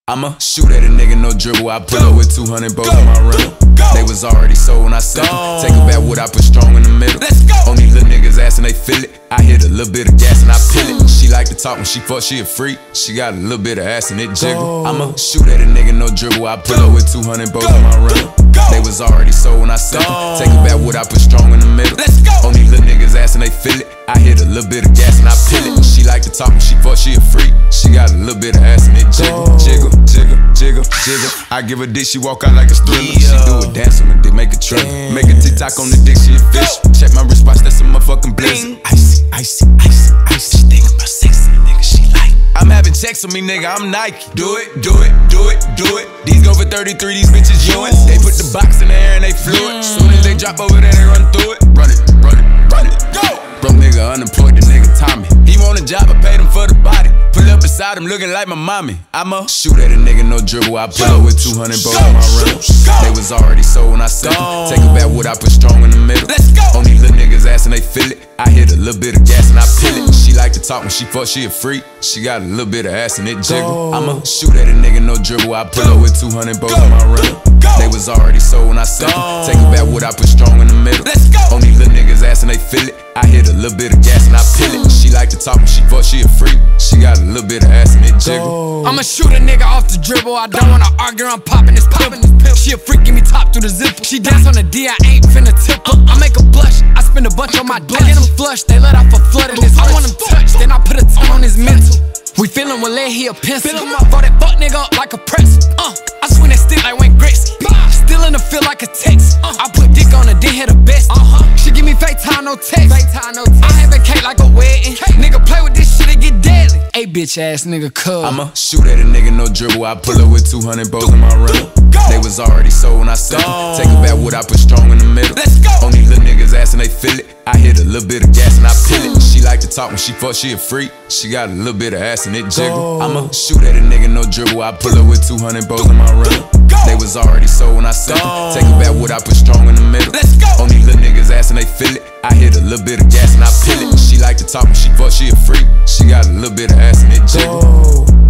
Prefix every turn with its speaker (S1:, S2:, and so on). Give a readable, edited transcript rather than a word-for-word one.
S1: I'ma shoot at a nigga, no dribble. I pull up with 200 bows in my rental. They was already sold when I sent them. Take a back what I put strong in the middle. Only little niggas ass and they feel it. I hit a little bit of gas and I peel it. She like to talk when she fuck, she a freak. She got a little bit of ass and it jiggle. I'ma shoot at a nigga, no dribble. I pull up with 200 bows in my rental. They was already sold when I sent them. Take a back what I put strong in the middle. Only little niggas ass and they feel it. I hit a little bit of gas and I peel it. She like to talk when she fuck, she a freak. She got a little bit of ass and it jiggle. Jiggle, jiggle, jiggle, jiggle. I give a dick, she walk out like a thriller. She do a dance on the dick, make a trailer. Make a TikTok on the dick, she a fish. Check my wristwatch, that's a motherfucking blizzard. Icy, icy, icy, icy. She think about sex, nigga, she like. I'm having checks on me, nigga, I'm Nike. Do it, do it, do it, do it. These go for 33, these bitches yoins. They put the box in the air and they flew it. Soon as they drop over there, they run through it. Run it, run it, run it, go! Broke nigga unemployed, the nigga Tommy. He want a job, I paid him for the body. Pull up beside him looking like my mommy. I'ma shoot at a nigga, no dribble. I pull up with 200 bows in my rental. They was already sold when I sent them. Take a back what I put strong in the middle. Only little niggas ass and they feel it. I hit a little bit of gas and I peel it. She like to talk when she fuck, she a freak. She got a little bit of ass and it jiggle. I'ma shoot at a nigga, no dribble. I pull up with 200 bows in my rental. They was already sold when I sent them. Take a back what I put strong in the middle. Only little niggas ass and they feel it. I hit a little bit of gas and I peel it. She like to talk when she fuck, she a freak. She got a little bit of ass and it jiggle.
S2: I'ma shoot a nigga off the dribble. I don't wanna argue, I'm popping this pimple. She a freak, give me top through the zipper. She dance on the D, I ain't finna tip her. I make her blush, I spend a bunch on my dick. Get him flushed, they let off a flood in his I want him touched, then I put a ton on his mental. We feelin' with lead, he a pencil. Throw that fuck nigga up like a pretzel. I swing that stick like Wayne Gretzky. Still in the field like a text. I put dick on her, then hit her best. She give me FaceTime, no text. I have a cake like a wedding. Nigga play with this shit, it get deadly. Hey bitch ass nigga, cuz
S1: I'ma shoot at a nigga, no dribble. I pull up with 200 bows in my rental. They was already sold when I sent them. Take a back what I put strong in the middle. Only little niggas ass and they feel it. I hit a little bit of gas and I peel it. She like to talk when she fuck, she a freak. She got a little bit of ass and it jiggle. I'ma shoot at a nigga, no dribble. I pull up with 200 bows in my rental. They was already sold when I sent them. Take a back what I put strong in the middle. Only little niggas ass and they feel it. I hit a little bit of gas and I peel it. She like to talk when she fuck, she a freak. She got a little bit of ass and it jiggle.